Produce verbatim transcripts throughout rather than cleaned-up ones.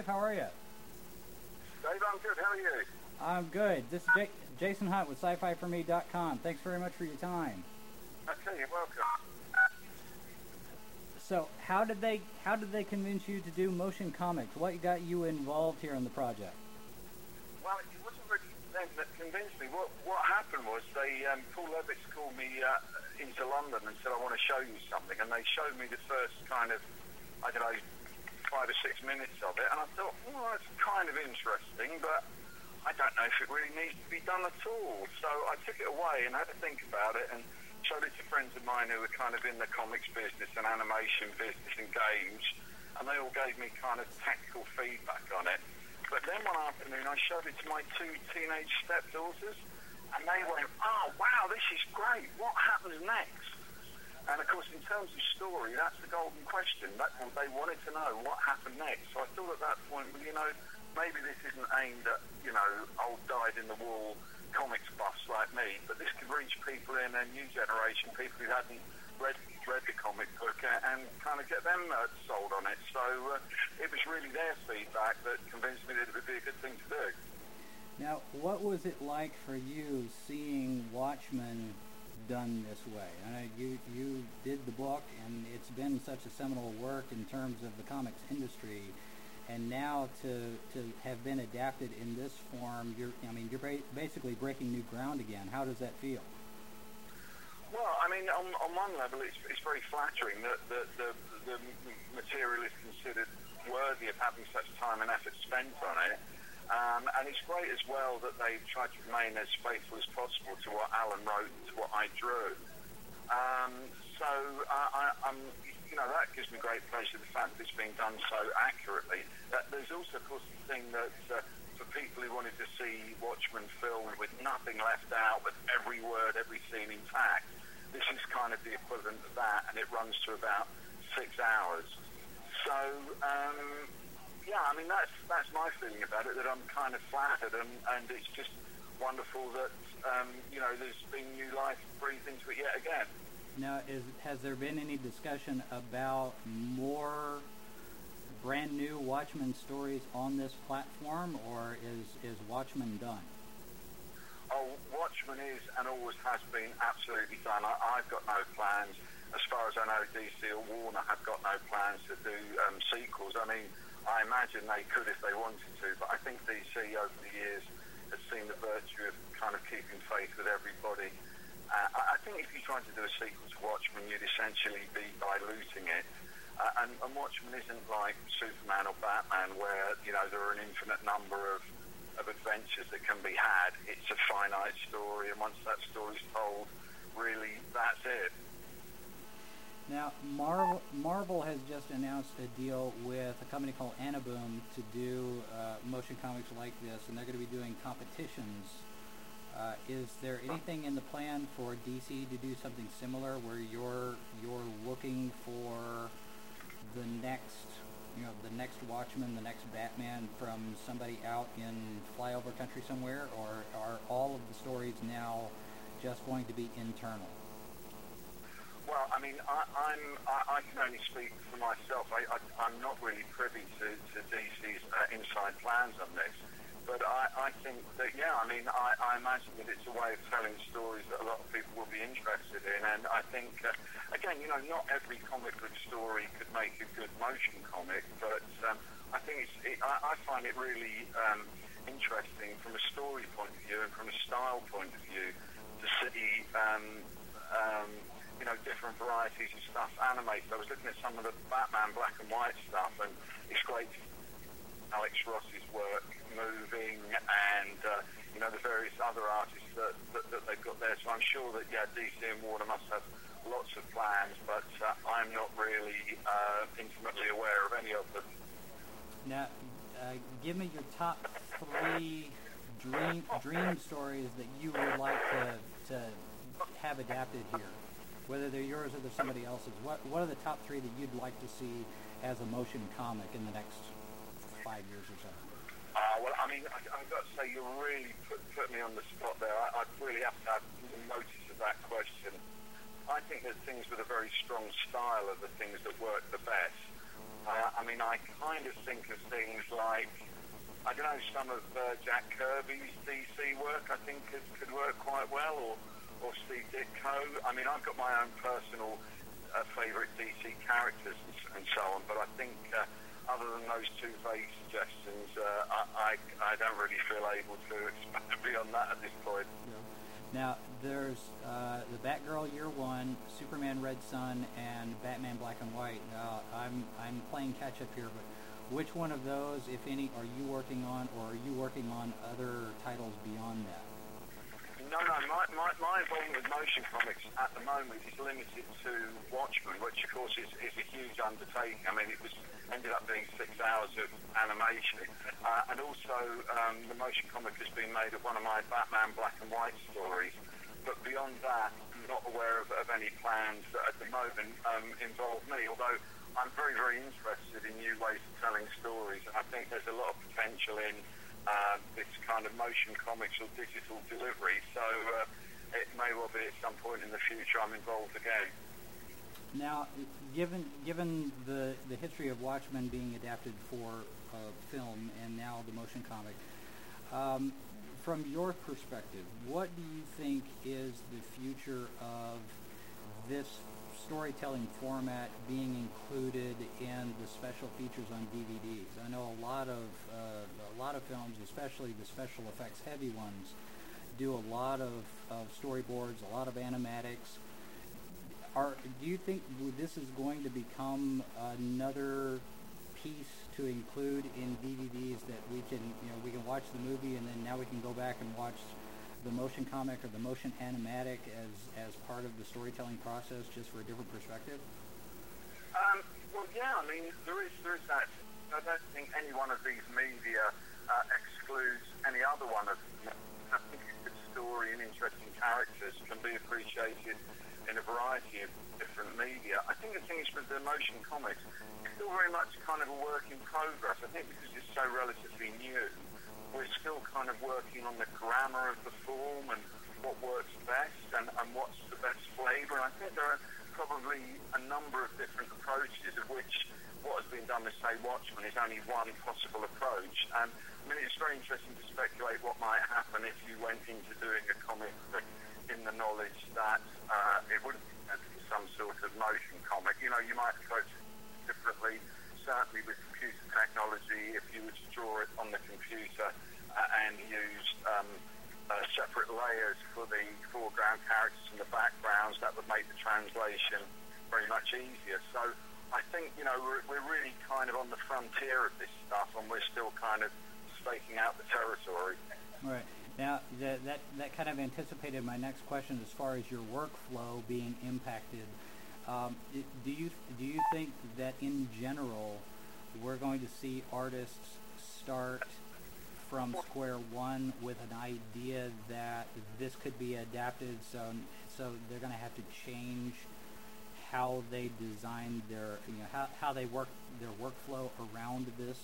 Dave. How are you? Dave, I'm good. How are you? I'm good. This is J- Jason Hunt with sci fi for me dot com. Thanks very much for your time. Okay, you're welcome. So, how did they how did they convince you to do motion comics? What got you involved here in the project? Well, it wasn't really them that convinced me. What what happened was they um, Paul Levitz called me uh, into London and said, "I want to show you something," and they showed me the first kind of I don't know five or six minutes of it, and I thought, well, that's kind of interesting, but I don't know if it really needs to be done at all. So I took it away and had to think about it and showed it to friends of mine who were kind of in the comics business and animation business and games, and they all gave me kind of tactical feedback on it. But then one afternoon I showed it to my two teenage stepdaughters, and they went, "Oh, wow, this is great. What happens next?" And of course, in terms of story, that's the golden question. That, they wanted to know what happened next. So I thought at that point, well, you know, maybe this isn't aimed at, you know, old dyed-in-the-wool comics buffs like me, but this could reach people in a new generation, people who hadn't read read the comic book, uh, and kind of get them uh, sold on it. So uh, it was really their feedback that convinced me that it would be a good thing to do. Now, what was it like for you seeing Watchmen done this way? I know you you did the book, and it's been such a seminal work in terms of the comics industry. And now to to have been adapted in this form, you're I mean you're basically breaking new ground again. How does that feel? Well, I mean, on, on one level, it's, it's very flattering that the, the, the material is considered worthy of having such time and effort spent on it. Um, and it's great as well that they've tried to remain as faithful as possible to what Alan wrote and to what I drew. Um, so I, I, I'm, you know, that gives me great pleasure, the fact that it's being done so accurately. That there's also, of course, the thing that uh, for people who wanted to see Watchmen filmed with nothing left out, with every word, every scene intact, this is kind of the equivalent of that, and it runs to about six hours. So, um, yeah, I mean, that's that's my feeling about it, that I'm kind of flattered, and, and it's just wonderful that, um, you know, there's been new life breathed into it yet again. Now, is, has there been any discussion about more brand new Watchmen stories on this platform, or is, is Watchmen done? Oh, Watchmen is and always has been absolutely done. I, I've got no plans. As far as I know, D C or Warner have got no plans to do um, sequels. I mean, I imagine they could if they wanted to, but I think D C over the years has seen the virtue of kind of keeping faith with everybody. Uh, I think if you tried to do a sequel to Watchmen, you'd essentially be diluting it. Uh, and, and Watchmen isn't like Superman or Batman, where, you know, there are an infinite number of, of adventures that can be had. It's a finite story, and once that story's told, really, that's it. Now, Marvel, Marvel has just announced a deal with a company called Anaboom to do uh, motion comics like this, and they're going to be doing competitions. Uh, is there anything in the plan for D C to do something similar, where you're you're looking for the next, you know, the next Watchman, the next Batman from somebody out in flyover country somewhere, or are all of the stories now just going to be internal? Well, I mean, I, I'm I, I can only speak for myself. I, I, I'm not really privy to, to D C's uh, inside plans on this. But I, I think that, yeah, I mean, I, I imagine that it's a way of telling stories that a lot of people will be interested in. And I think, uh, again, you know, not every comic book story could make a good motion comic, but um, I think it's, it, I, I find it really um, interesting from a story point of view and from a style point of view to see, um, um, you know, different varieties of stuff animated. I was looking at some of the Batman black and white stuff, and it's great. Alex Ross's work moving, and uh, you know, the various other artists that, that, that they've got there. So I'm sure that, yeah, D C and Warner must have lots of plans, but uh, I'm not really uh, intimately aware of any of them. Now, uh, give me your top three dream dream stories that you would like to to have adapted here, whether they're yours or they're somebody else's. What what are the top three that you'd like to see as a motion comic in the next five years or so? Uh, well, I mean, I, I've got to say, you really put, put me on the spot there. I, I really have to have some notice of that question. I think that things with a very strong style are the things that work the best. Uh, I mean, I kind of think of things like, I don't know, some of uh, Jack Kirby's D C work I think could, could work quite well, or, or Steve Ditko. I mean, I've got my own personal uh, favourite D C characters and, and so on, but I think uh, other than those two vague suggestions, uh, I, I, I don't really feel able to expand beyond that at this point. Yeah. Now, there's uh, the Batgirl Year One, Superman Red Sun, and Batman Black and White. Now, I'm I'm playing catch up here, but which one of those, if any, are you working on, or are you working on other titles beyond that? No, no, my, my, my involvement with motion comics at the moment is limited to Watchmen, which of course is, is a huge undertaking. I mean, it was ended up being six hours of animation. Uh, and also, um, the motion comic has been made of one of my Batman Black and White stories. But beyond that, I'm not aware of, of any plans that at the moment um, involve me, although I'm very, very interested in new ways of telling stories. And I think there's a lot of potential in uh, this kind of motion comics or digital delivery. So uh, it may well be at some point in the future I'm involved again. Now, given given the, the history of Watchmen being adapted for uh, film and now the motion comic, um, from your perspective, what do you think is the future of this storytelling format being included in the special features on D V Ds? I know a lot of uh, a lot of films, especially the special effects heavy ones, do a lot of, of storyboards, a lot of animatics. Are, do you think this is going to become another piece to include in D V Ds that we can, you know, we can watch the movie and then now we can go back and watch the motion comic or the motion animatic as, as part of the storytelling process, just for a different perspective? Um, well, yeah, I mean, there is, there is that. I don't think any one of these media uh, excludes any other one of them. I think a good story and interesting characters can be appreciated in a variety of different media. I think the thing is with the motion comics, it's still very much kind of a work in progress. I think because it's so relatively new, we're still kind of working on the grammar of the form and what works best and, and what's the best flavour. And I think there are probably a number of different approaches, of which what has been done with, say, Watchmen is only one possible approach. And I mean, it's very interesting to speculate what might happen if you went into doing a comic book in the knowledge that uh, it would be some sort of motion comic. You know, you might approach it differently. Certainly with computer technology, if you were to draw it on the computer uh, and use um, uh, separate layers for the foreground characters and the backgrounds, that would make the translation very much easier. So I think, you know, we're, we're really kind of on the frontier of this stuff, and we're still kind of staking out the territory. Right. Now, that, that, that kind of anticipated my next question as far as your workflow being impacted. Um, it, do you do you think that in general we're going to see artists start from square one with an idea that this could be adapted, so so they're going to have to change how they design their, you know, how, how they work their workflow around this?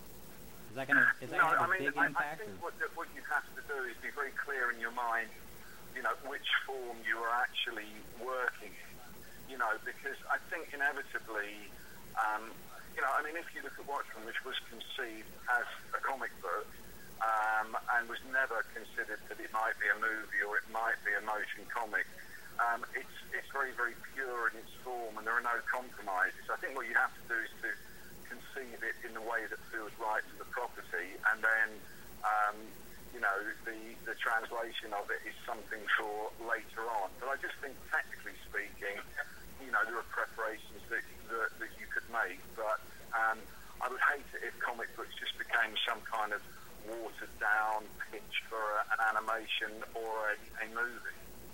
Is that going to is that no, going to have I a mean, big I, impact? I think or? what, what you have to do is be very clear in your mind, you know, which form you are actually working in. You know, because I think inevitably, um, you know, I mean, if you look at Watchmen, which was conceived as a comic book um, and was never considered that it might be a movie or it might be a motion comic, um, it's it's very, very pure in its form, and there are no compromises. I think what you have to do is to conceive it in the way that feels right to the property, and then, um, you know, the, the translation of it is something for later on. But I just think, technically speaking, you know, there are preparations that, that, that you could make, but um, I would hate it if comic books just became some kind of watered-down pitch for a, an animation or a, a movie.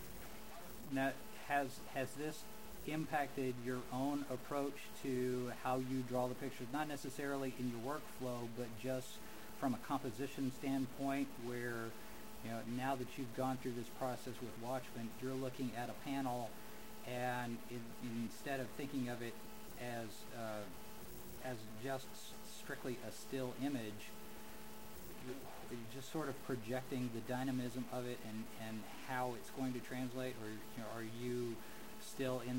Now, has has this impacted your own approach to how you draw the pictures, not necessarily in your workflow, but just from a composition standpoint, where, you know, now that you've gone through this process with Watchmen, you're looking at a panel, and it, instead of thinking of it as uh, as just strictly a still image, just sort of projecting the dynamism of it and, and how it's going to translate, or, you know, are you still in that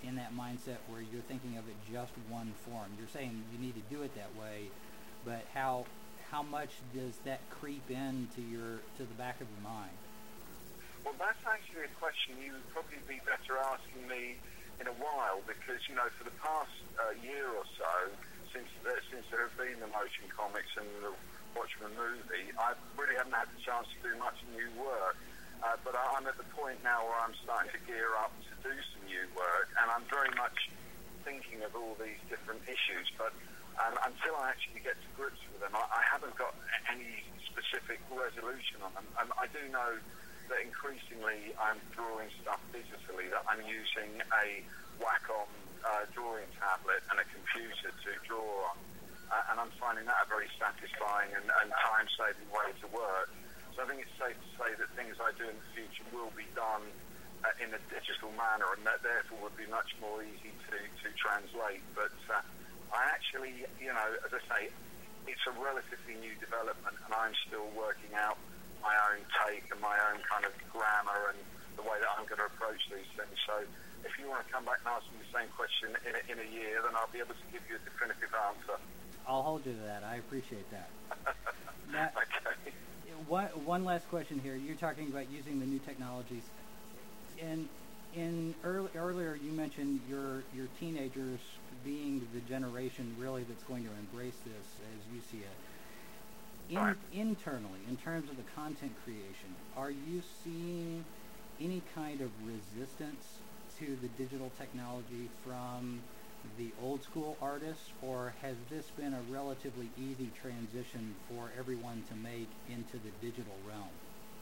in that mindset where you're thinking of it just one form. You're saying you need to do it that way, but how how much does that creep into your to the back of your mind? Well, that's actually a question you would probably be better asking me in a while, because, you know, for the past uh, year or so, since uh, since there have been the motion comics and the Watchmen movie, I really haven't had the chance to do much new work. Uh, but I'm at the point now where I'm starting to gear up to do some new work, and I'm very much thinking of all these different issues. But um, until I actually get to grips with them, I, I haven't got any specific resolution on them. Um, I do know that increasingly I'm drawing stuff digitally, that I'm using a Wacom uh, drawing tablet and a computer to draw on. Uh, and I'm finding that a very satisfying and, and time-saving way to work. So I think it's safe to say that things I do in the future will be done uh, in a digital manner, and that therefore would be much more easy to, to translate. But uh, I actually, you know, as I say, it's a relatively new development, and I'm still working out my own take and my own kind of grammar and the way that I'm going to approach these things. So if you want to come back and ask me the same question in a, in a year, then I'll be able to give you a definitive answer. I'll hold you to that. I appreciate that. Now, okay. One, one last question here. You're talking about using the new technologies. In in early, earlier, you mentioned your your teenagers being the generation really that's going to embrace this as you see it. In, right. Internally, in terms of the content creation, are you seeing any kind of resistance to the digital technology from the old school artists, or has this been a relatively easy transition for everyone to make into the digital realm?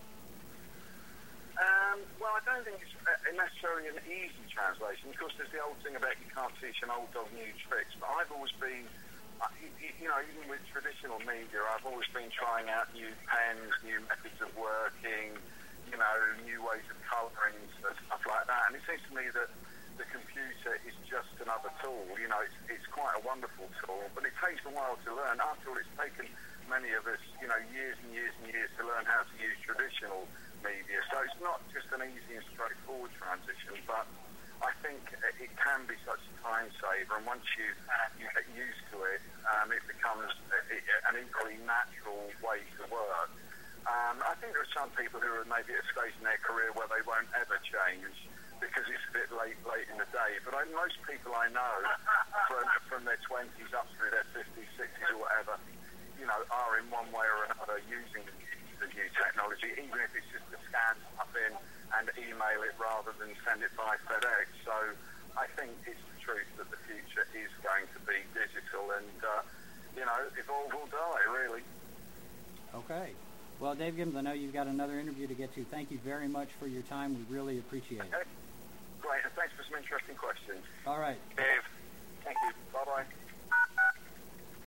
Um, well, I don't think it's necessarily an easy translation. Of course, there's the old thing about you can't teach an old dog new tricks, but I've always been, you know, even with traditional media, I've always been trying out new pens, new methods of working, you know, new ways of colouring, stuff like that. And it seems to me that the computer is just another tool. You know, it's, it's quite a wonderful tool, but it takes a while to learn. After all, it's taken many of us, you know, years and years and years to learn how to use traditional media. So it's not just an easy and straightforward transition, but I think it can be such a time saver. And once you, you get used to it, um, it becomes an equally natural way to work. Um, I think there are some people who are maybe at a stage in their career where they won't ever change, because it's a bit late late in the day. But I, most people I know from, from their twenties up through their fifties, sixties or whatever, you know, are in one way or another using the, the new technology, even if it's just to scan stuff in and email it rather than send it by FedEx. So I think it's the truth that the future is going to be digital, and, uh, you know, evolve or die, really. Okay. Well, Dave Gibbons, I know you've got another interview to get to. Thank you very much for your time. We really appreciate it. Okay. Great, and thanks for some interesting questions. All right. Dave, thank you. Bye-bye.